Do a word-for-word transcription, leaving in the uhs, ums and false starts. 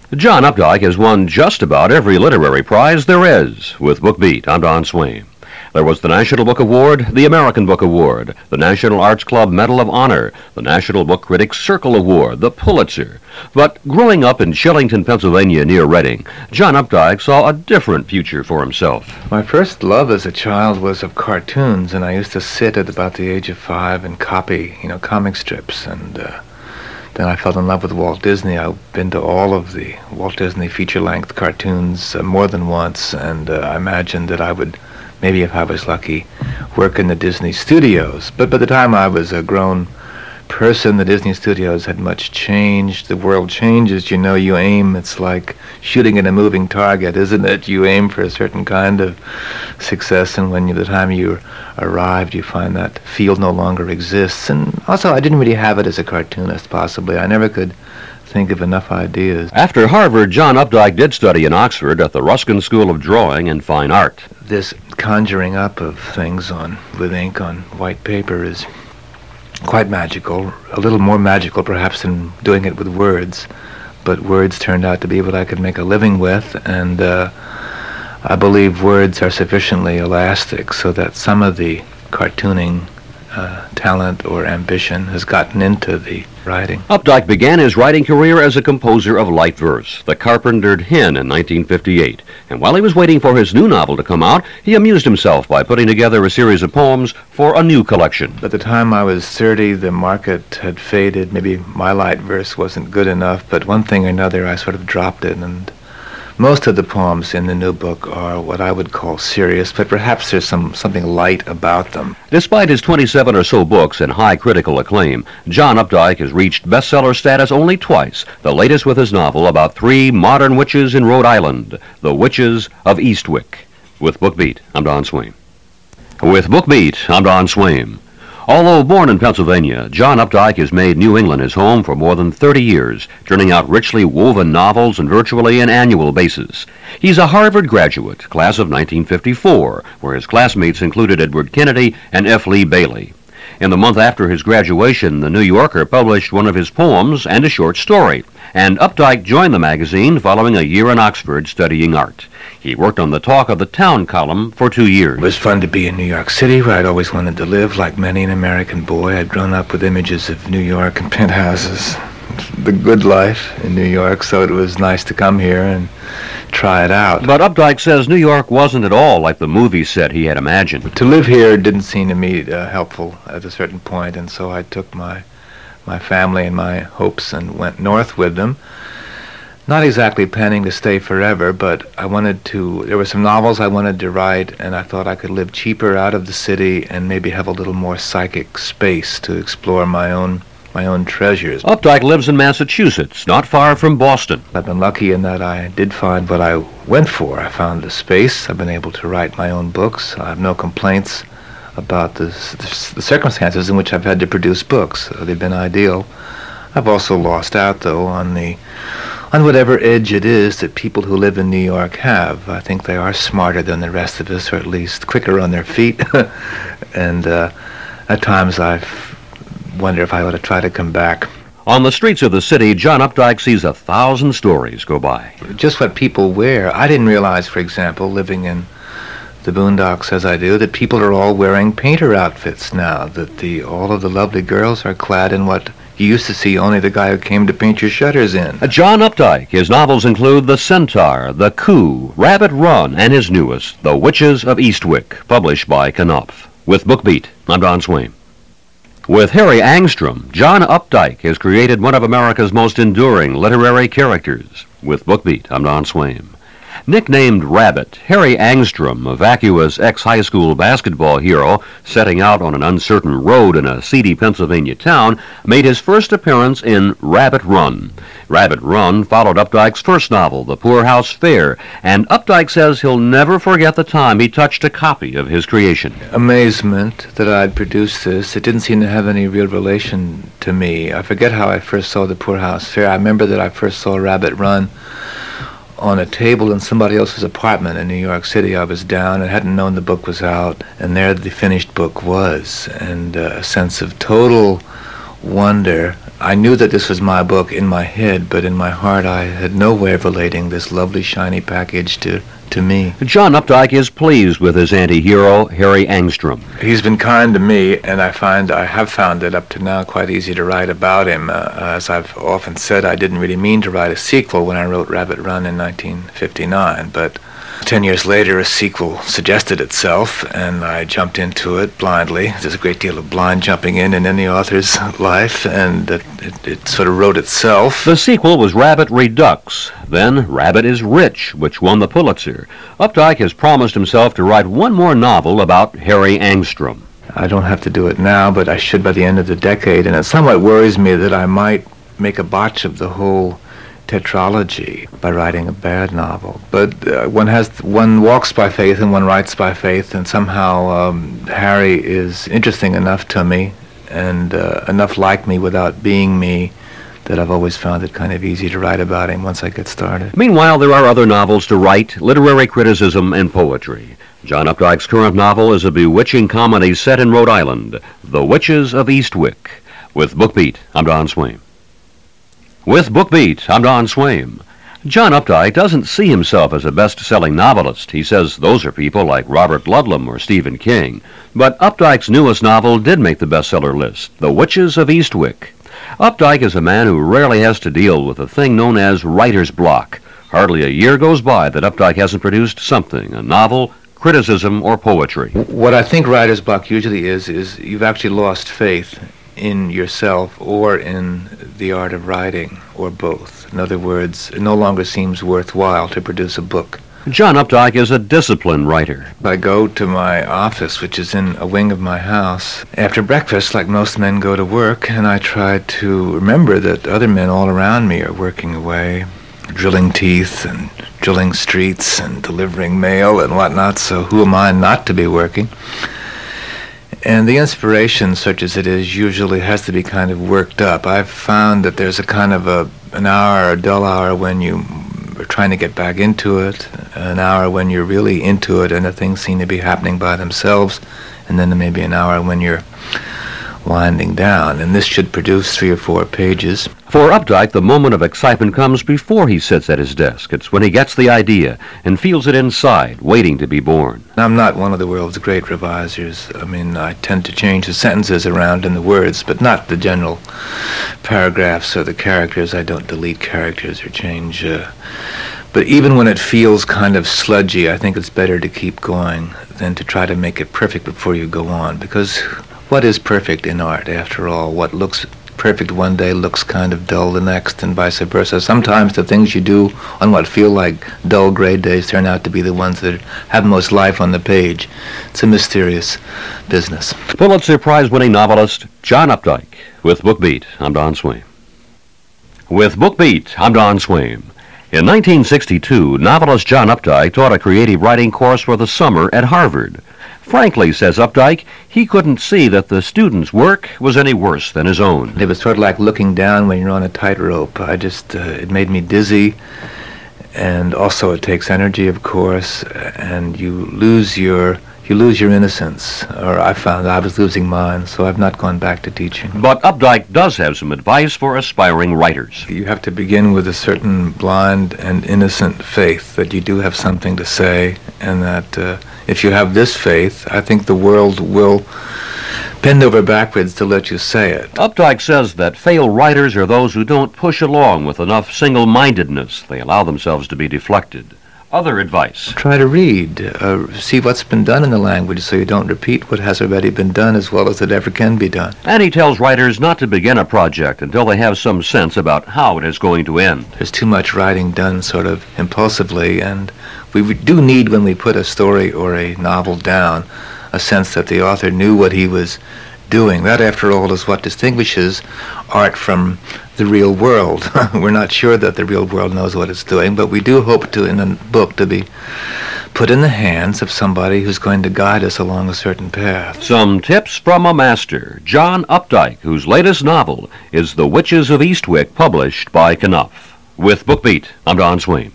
John Updike has won just about every literary prize there is with BookBeat. I'm Don Swain. There was the National Book Award, the American Book Award, the National Arts Club Medal of Honor, the National Book Critics Circle Award, the Pulitzer. But growing up in Shillington, Pennsylvania near Reading, John Updike saw a different future for himself. My first love as a child was of cartoons, and I used to sit at about the age of five and copy, you know, comic strips, and uh, then I fell in love with Walt Disney. I've been to all of the Walt Disney feature-length cartoons uh, more than once, and uh, I imagined that I would, maybe if I was lucky, work in the Disney studios. But by the time I was a grown person, the Disney studios had much changed. The world changes, you know, you aim, it's like shooting at a moving target, isn't it? You aim for a certain kind of success, and when you, the time you arrived, you find that field no longer exists. And also, I didn't really have it as a cartoonist, possibly. I never could think of enough ideas. After Harvard, John Updike did study in Oxford at the Ruskin School of Drawing and Fine Art. This conjuring up of things on with ink on white paper is quite magical, a little more magical perhaps than doing it with words, but words turned out to be what I could make a living with, and uh, I believe words are sufficiently elastic so that some of the cartooning uh, talent or ambition has gotten into the writing. Updike began his writing career as a composer of light verse, The Carpentered Hen, in nineteen fifty-eight. And while he was waiting for his new novel to come out, he amused himself by putting together a series of poems for a new collection. By the time I was thirty, the market had faded. Maybe my light verse wasn't good enough, but one thing or another, I sort of dropped it, and most of the poems in the new book are what I would call serious, but perhaps there's some something light about them. Despite his twenty-seven or so books and high critical acclaim, John Updike has reached bestseller status only twice, the latest with his novel about three modern witches in Rhode Island, The Witches of Eastwick. With BookBeat, I'm Don Swain. With BookBeat, I'm Don Swain. Although born in Pennsylvania, John Updike has made New England his home for more than thirty years, turning out richly woven novels on virtually an annual basis. He's a Harvard graduate, class of nineteen fifty-four, where his classmates included Edward Kennedy and F. Lee Bailey. In the month after his graduation, the New Yorker published one of his poems and a short story, and Updike joined the magazine following a year in Oxford studying art. He worked on the Talk of the Town column for two years. It was fun to be in New York City, where I'd always wanted to live, like many an American boy. I'd grown up with images of New York and penthouses, the good life in New York, so it was nice to come here and try it out. But Updike says New York wasn't at all like the movie set he had imagined. To live here didn't seem to me uh, helpful at a certain point, and so I took my my family and my hopes and went north with them. Not exactly planning to stay forever, but I wanted to, there were some novels I wanted to write, and I thought I could live cheaper out of the city and maybe have a little more psychic space to explore my own my own treasures. Updike lives in Massachusetts, not far from Boston. I've been lucky in that I did find what I went for. I found the space. I've been able to write my own books. I have no complaints about the, the, the circumstances in which I've had to produce books. Uh, they've been ideal. I've also lost out, though, on the on whatever edge it is that people who live in New York have. I think they are smarter than the rest of us, or at least quicker on their feet. and uh, at times I wonder if I ought to try to come back. On the streets of the city, John Updike sees a thousand stories go by. Just what people wear. I didn't realize, for example, living in the boondocks as I do, that people are all wearing painter outfits now, that the all of the lovely girls are clad in what you used to see only the guy who came to paint your shutters in. John Updike. His novels include The Centaur, The Coup, Rabbit Run, and his newest, The Witches of Eastwick, published by Knopf. With BookBeat, I'm Don Swain. With Harry Angstrom, John Updike has created one of America's most enduring literary characters. With BookBeat, I'm Don Swain. Nicknamed Rabbit, Harry Angstrom, a vacuous ex-high school basketball hero setting out on an uncertain road in a seedy Pennsylvania town, made his first appearance in Rabbit Run. Rabbit Run followed Updike's first novel, The Poorhouse Fair, and Updike says he'll never forget the time he touched a copy of his creation. Amazement that I'd produced this. It didn't seem to have any real relation to me. I forget how I first saw The Poorhouse Fair. I remember that I first saw Rabbit Run on a table in somebody else's apartment in New York City. I was down and hadn't known the book was out, and there the finished book was, and uh, a sense of total wonder I knew that this was my book in my head, but in my heart I had no way of relating this lovely, shiny package to, to me. John Updike is pleased with his anti-hero, Harry Angstrom. He's been kind to me, and I find I have found it up to now quite easy to write about him. Uh, as I've often said, I didn't really mean to write a sequel when I wrote Rabbit Run in nineteen fifty-nine, but ten years later a sequel suggested itself, and I jumped into it blindly. There's a great deal of blind jumping in in any author's life, and it, it, it sort of wrote itself. The sequel was Rabbit Redux, then Rabbit is Rich, which won the Pulitzer. Updike has promised himself to write one more novel about Harry Angstrom. I don't have to do it now, but I should by the end of the decade, and it somewhat worries me that I might make a botch of the whole tetralogy by writing a bad novel. But uh, one has one walks by faith and one writes by faith, and somehow um, Harry is interesting enough to me and uh, enough like me without being me that I've always found it kind of easy to write about him once I get started. Meanwhile, there are other novels to write, literary criticism, and poetry. John Updike's current novel is a bewitching comedy set in Rhode Island, The Witches of Eastwick. With BookBeat, I'm Don Swaim. With BookBeat, I'm Don Swaim. John Updike doesn't see himself as a best-selling novelist. He says those are people like Robert Ludlum or Stephen King. But Updike's newest novel did make the bestseller list, The Witches of Eastwick. Updike is a man who rarely has to deal with a thing known as writer's block. Hardly a year goes by that Updike hasn't produced something, a novel, criticism, or poetry. What I think writer's block usually is, is you've actually lost faith in yourself or in the art of writing, or both. In other words, it no longer seems worthwhile to produce a book. John Updike is a disciplined writer. I go to my office, which is in a wing of my house, after breakfast, like most men go to work, and I try to remember that other men all around me are working away, drilling teeth and drilling streets and delivering mail and whatnot, so who am I not to be working? And the inspiration, such as it is, usually has to be kind of worked up. I've found that there's a kind of a an hour, a dull hour when you are trying to get back into it, an hour when you're really into it and the things seem to be happening by themselves, and then there may be an hour when you're winding down, and this should produce three or four pages. For Updike, the moment of excitement comes before he sits at his desk. It's when he gets the idea and feels it inside, waiting to be born. I'm not one of the world's great revisers. I mean, I tend to change the sentences around in the words, but not the general paragraphs or the characters. I don't delete characters or change. Uh, but even when it feels kind of sludgy, I think it's better to keep going than to try to make it perfect before you go on, because what is perfect in art, after all? What looks perfect one day looks kind of dull the next, and vice versa. Sometimes the things you do on what feel like dull gray days turn out to be the ones that have most life on the page. It's a mysterious business. Pulitzer Prize-winning novelist John Updike. With BookBeat, I'm Don Swaim. With BookBeat, I'm Don Swaim. In nineteen sixty-two, novelist John Updike taught a creative writing course for the summer at Harvard. Frankly, says Updike, he couldn't see that the students' work was any worse than his own. It was sort of like looking down when you're on a tightrope. I just, uh, it made me dizzy, and also it takes energy, of course, and you lose your, you lose your innocence, or I found I was losing mine, so I've not gone back to teaching. But Updike does have some advice for aspiring writers. You have to begin with a certain blind and innocent faith that you do have something to say, and that uh, if you have this faith, I think the world will bend over backwards to let you say it. Updike says that failed writers are those who don't push along with enough single-mindedness. They allow themselves to be deflected. Other advice. Try to read, uh, see what's been done in the language so you don't repeat what has already been done as well as it ever can be done. And he tells writers not to begin a project until they have some sense about how it is going to end. There's too much writing done sort of impulsively, and we do need, when we put a story or a novel down, a sense that the author knew what he was doing. That, after all, is what distinguishes art from the real world. We're not sure that the real world knows what it's doing, but we do hope to, in a book, to be put in the hands of somebody who's going to guide us along a certain path. Some tips from a master, John Updike, whose latest novel is The Witches of Eastwick, published by Knopf. With BookBeat, I'm Don Swaim.